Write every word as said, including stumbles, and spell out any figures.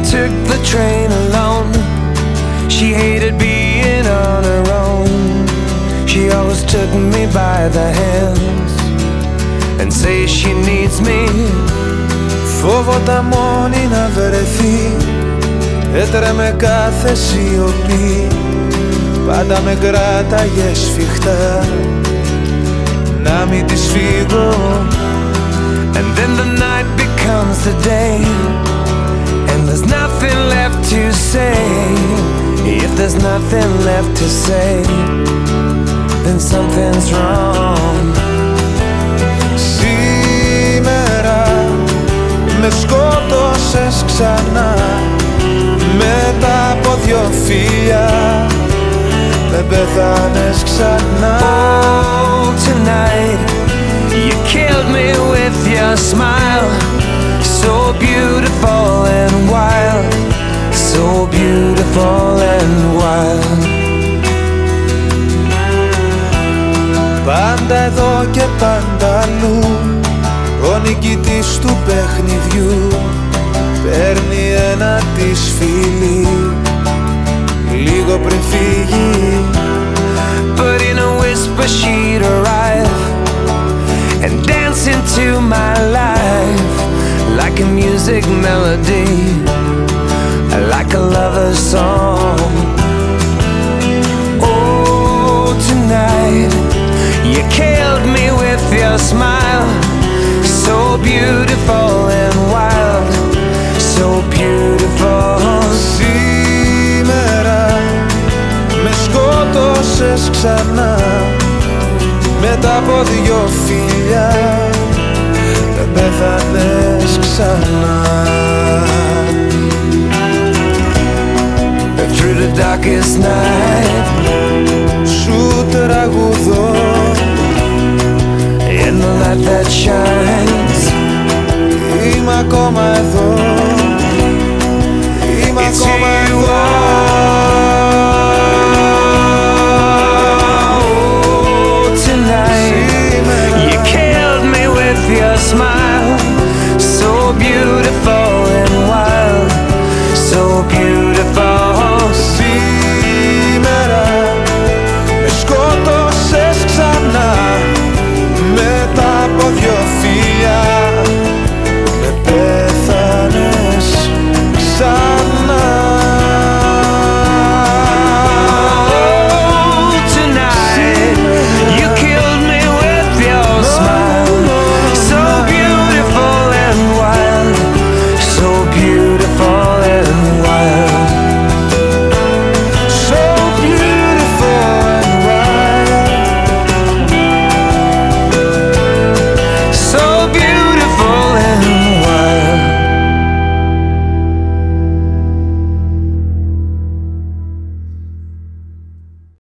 took the train alone. She hated being on her own. She always took me by the hands and say she needs me. Φόβοτα μόνη να βρεθεί, έτρεμε κάθε σιωπή. Πάντα με κράταγε σφιχτά, να μην της φύγω. And then the night becomes the day, and there's nothing left to say. If there's nothing left to say, then something's wrong. Σήμερα με σκότωσες ξανά, μετά από δυο φιλιά με πέθανες ξανά. Oh, tonight you killed me with your smile, so beautiful and wild, so beautiful and wild. Πάντα εδώ και πάντα αλλού, ο νικητής του παιχνιδιού παίρνει ένα της φίλι λίγο πριν φύγει. But in a whisper she'd arrive and dance into my life like a music melody, like a lover's song. Oh, tonight you killed me with your smile, so beautiful and wild, so beautiful. Σήμερα με σκότωσες ξανά, μετά από δυο φιλιά με πέθανες ξανά. Through the darkest night σου τραγουδώ, in the light that shines